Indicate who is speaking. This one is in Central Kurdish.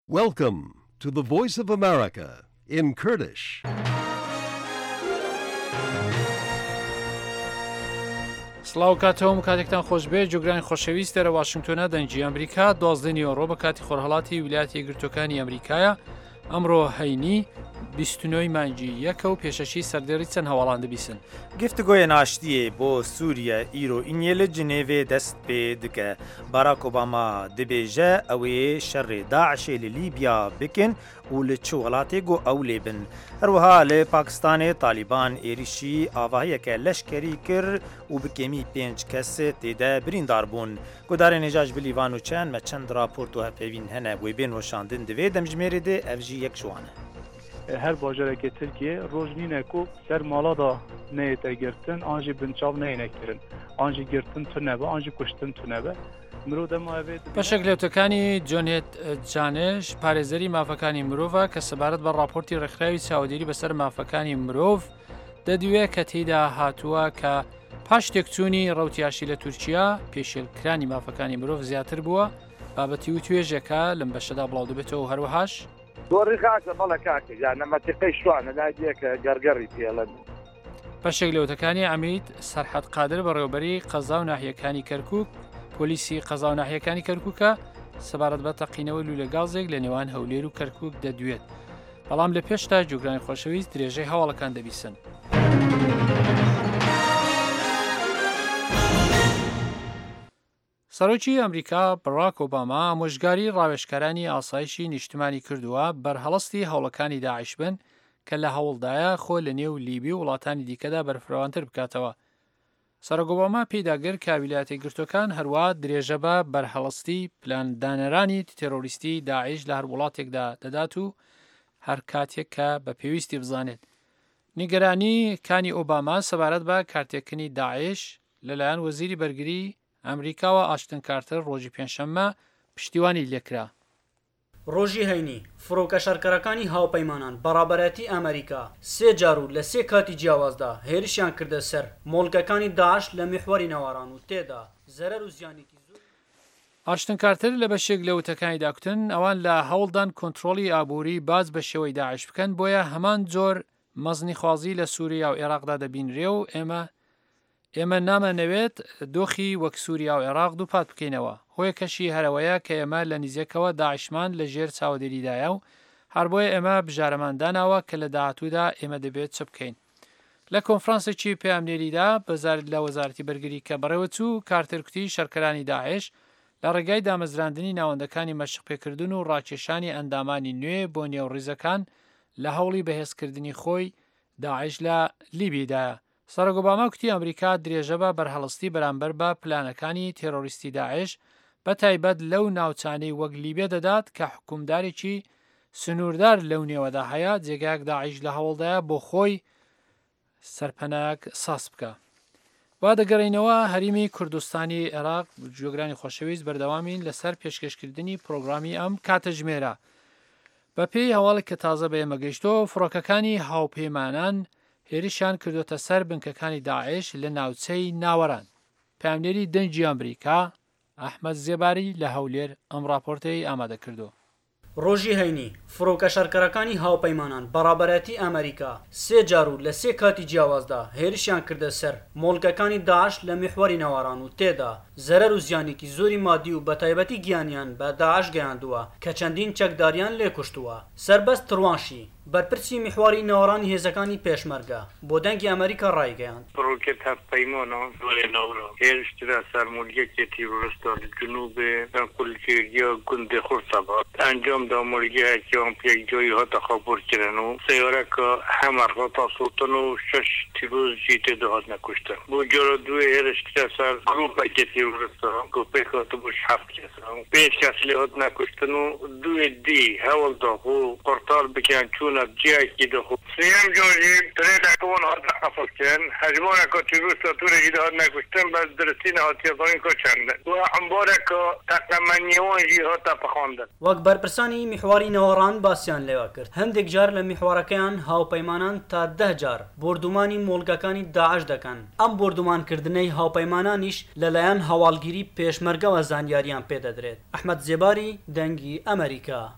Speaker 1: Welcome to the Voice of America in Kurdish.
Speaker 2: سڵاو کاتەوەم کاتێکتان خۆشبێ جوگرانی خۆشەویست لەرە واشنگتۆنە دەنگی ئەمریکا 12 ئۆڕۆ بە کاتی خۆرهەڵاتی ویلایەتە یەکگرتووەکانی ئەمریکایە ئەمڕۆ هەینی 29 مانگی یەکە و پێشەشی سەردێڕی چەند هەواڵان دەبیسن.
Speaker 3: گفتگوی ناشتیه با سوریه ایرو اینیل جنیوه دست به دکه باراک اوباما دبیجه اوی شر داعش لیبیا بکن و لچوغلاتی گو اولی بن هروها لپاکستان طالبان ایریشی آواهی که لشکری کر و بکمی 5 کس تیده بریندار بون گودار نجاج بلیوان و چند و چند راپورت و هفوین هنه و بین وشاندن دوی دمجمری ده افجی یک شوانه
Speaker 4: هر باجرکی ترکیه روزنینه کو سر مالا دا نیت گرتن آنجی بنچاو نینکرن آنجی گرتن تو نبه آنجی کشتن تو نبه
Speaker 2: بەشێک لەوتەکانی جۆنێت جانش پارێزەری مافەکانی مرۆڤە کە سەبارەت بە راپۆرتی ڕێکخراوی چاودێری بەسەر مافەکانی مرۆڤ دەدوێت کە تێیدا هاتووە کە پاش تێکچوونی ڕەوتیاشی لە تورکیا پێشێلکرانی مافەکانی مرۆڤ زیاتر بووە بابەتی و توێژەکە لەم بەشەدا بڵاو دەبێتەوە هەروەهاش
Speaker 5: دۆڕی خاکە بەڵە کاکە یانەمەتیقەی شوانە نادیەکە گەرگەڕی پێڵەن.
Speaker 2: بەشێک لەوتەکانی ئەمید سەرحەد قادر بە ڕێوبەری قەزا و ناحیەکانی کەرکووک پۆلیسی قەزا و ناحیەکانی کەرکووکە سەبارەت بە تەقینەوەی لولە گازێک لە نێوان هەولێر و کەرکووک دەدوێت بەڵام لە پێشتا جوگرانی خۆشەویست درێژەی هەواڵەکان دەبیسن. سەرۆکی ئەمریکا باراک ئۆباما ئامۆژگاری ڕاوێژکارانی ئاسایشی نیشتمانی کردووە بەرهەڵستی هەوڵەکانی داعش بن کە لە هەوڵدایە خۆ لە نێو لیبی و وڵاتانی دیکەدا بەرفراوانتر بکاتەوە. سەرۆک ئۆباما پێیداگر کە ویلایەتە یەکگرتووەکان هەروە درێژە بە بەرهەڵستی پلاندانەرانی تێرۆریستی داعش لە هەر وڵاتێکدا دەدات و هەر کاتێک کە بە پێویستی بزانێت. نیگەرانی کانی ئۆباما سەبارەت بە کارتێکردنی داعش لەلایەن وەزیری بەرگری ئەمریکاوە ئاشتن کارتر ڕۆژی پێنجشەممە پشتیوانی لێکرا.
Speaker 6: ڕۆژی هەینی فڕۆکە شەرکەرەکانی هاوپەیمانان بەڕابەتی ئەمریکا سێ جار و لە سێ کاتی جیاوازدا هێرشیان کردە سەر مۆڵکەکانی داعش لە میحوەری نەواران و تێدا زەرەر و زیانێکی زۆر.
Speaker 2: ئاشتن کارتر لە بەشێک لە وتەکانی داکوتن ئەوان لە هەوڵدان کۆنتترۆلی ئابووری باز بە شێوەی داعش بکەن بۆیە هەمان جۆر مەزنی خوازی لە سووریا و عێراقدا دەبینرێ و ئێمە نامەنەوێت دۆخی وەک سووریا و عێراق دووپات بکەینەوە هۆیەکەشی هەرەوەیە کە ئێمە لە نزیکەوە داعشمان لە ژێر چاودێریدایە و هەر بۆیە ئێمە بژارەمانداناوە کە لە داهاتوودا ئێمە دەبێت چ بکەین. لە کۆنفرانسێکی پەیامنێریدا لە وەزارەتی بەرگری کە بەڕێوەچوو کارترکوتی شەرکەرانی داعش لە ڕێگای دامەزراندنی ناوەندەکانی مەشق پێکردن و ڕاکێشانی ئەندامانی نوێ بۆ نێوڕیزەکان لە هەوڵی بەهێزکردنی خۆی داعش لە لیبیدایە. سەرۆک ئۆباما کوتی ئەمریکا درێژە بە بەرهەڵستی بەرامبەر بە پلانەکانی تێرۆریستی داعش بە تایبەت لەو ناوچانەی وەک لیبێ دەدات کە حکومدارێکی سنووردار لەو نێوەدا هەیە جێگایەک داعش لە هەوڵدایە بۆ خۆی سەرپەناک ساس بکە. وا دەگەڕینەوە هەریمی کوردستانی عێراق جۆگرانی خۆشەویست بەردەوامین لەسەر پێشکەشکردنی پرۆگرامی ئەم کاتەژمێرە. بە پێی هەواڵێک کە تازە بە ئێمە گەیشتەوە فڕۆکەکانی هاوپەیمانان هێرشیان کردوتە سەر بنکەکانی داعش لە ناوچەی ناوەران. پەیامنێری دەنگی ئەمریکا ئەحمەد زێباری لە هەولێر ئەم راپۆرتەی ئامادە کردو.
Speaker 6: ڕۆژی هەینی فڕۆکە شەرکەرەکانی هاوپەیمانان بەڕابەتی ئەمریکا سێ جار و لە سێ کاتی جیاوازدا هێرشیان کردە سەر مۆڵکەکانی داعش لە میحوەری نەواران و تێدا زەرەر و زیانێکی زۆری مادی و بەتایبەتی گیانیان بە داعش گەیاندووە کە چەندین چەکداریان لێ کوشتووە. سەربەست تڕوانشی بەرپرسی میحواری ناوەڕانی هێزەکانی پێشمەرگە بۆ دەنگی ئەمریکا ڕایگەیاند.
Speaker 7: ڕۆکێت هەفپەیمانە زۆرێ ناوڕۆ هێرشترا سەرمۆلگەکێتی ڕۆستان جنوبێ کولگێریە گوندێ خورسەبات ئەنجام دامۆلگەیەکیان پێکجۆی هاتە خەبورکردن و سەیارەکە هەمە ڕۆتا سوڵتن و 6 تیرۆژی تێدا هات نەکوشتن بۆ جۆرە دوێ هێرشترا سەر گروپێکێتی ڕۆستان گروپێک بۆش 7 کەس 5 کەس لێ هات نەکوشتن و دوێ دی هەوڵدا بۆ قورتار بکەن چوون جایکی دخو سیم جوری تریدا کون هات نفسکن هجمونه که تیروس توره جدا هات نکشتن بس درستی نهاتی دارین که چنده و انباره که تقنمانیوان جی هات پخوانده
Speaker 6: وەک بەرپرسانی میحواری نەوەڕان باسییان لێوا کرد هەندێک جار لە میحوارەکەیان هاوپەیمانان تا 10 جار بردومانی مۆڵگەکانی داعش دەکەن. ئەم بردومانکردنەی هاوپەیمانانیش لەلایەن هەواڵگیری پێشمەرگەوە زانیاریان پێدەدرێت. ئەحمەد زێباری دەنگی ئەمریکا.